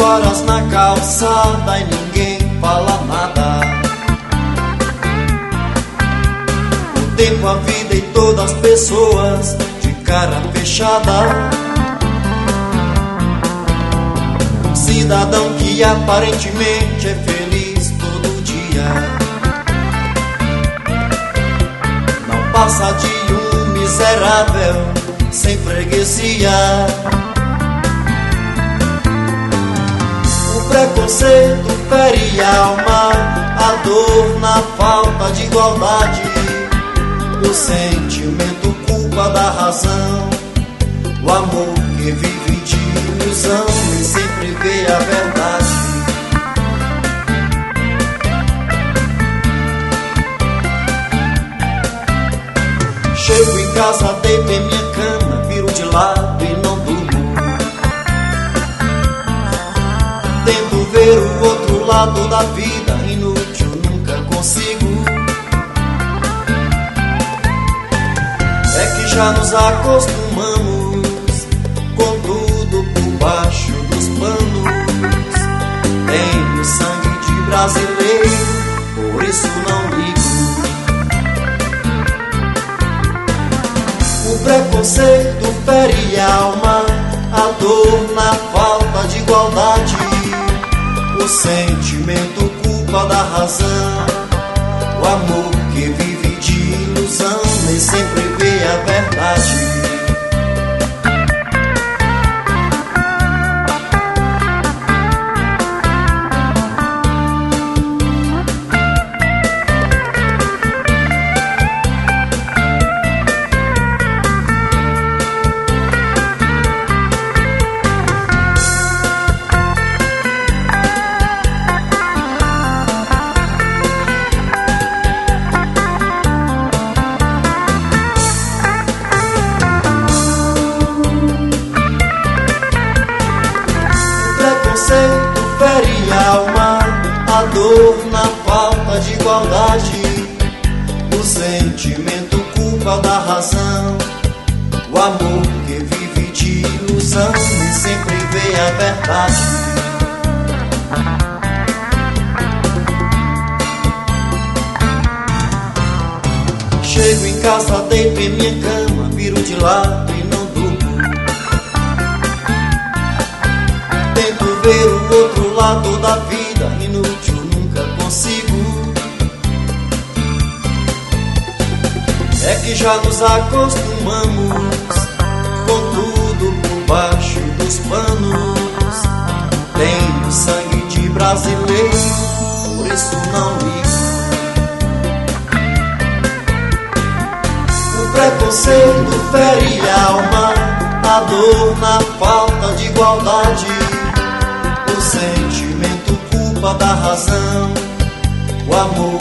horas na calçada e ninguém fala nada. O tempo, a vida e todas as pessoas de cara fechada. Um cidadão que aparentemente é feliz todo dia, não passa de um miserável sem freguesia. O preconceito fere a alma, a dor na falta de igualdade, o sentimento culpa da razão, o amor que vive de ilusão e sempre vê a verdade. Chego em casa, deito em minha cama, viro de lado e não durmo. Tento ver o outro lado da vida, inútil, nunca consigo. É que já nos acostumamos com tudo por baixo dos panos. Tenho sangue de brasileiro, por isso não ligo. O preconceito fere a alma, a dor na falta de igualdade, o sentimento culpa da razão, o amor que vive de ilusão nem sempre vê a verdade. Fere a alma, a dor na falta de igualdade, o sentimento culpa da razão, o amor que vive de ilusão e sempre vê a verdade. Chego em casa, deito em minha cama, viro de lado e não durmo. Tento ver o outro lado da vida, inútil, nunca consigo. É que já nos acostumamos com tudo por baixo dos panos. Tenho sangue de brasileiro, por isso não ligo. O preconceito fere a alma, a dor na falta de igualdade, o sentimento culpa da razão, o amor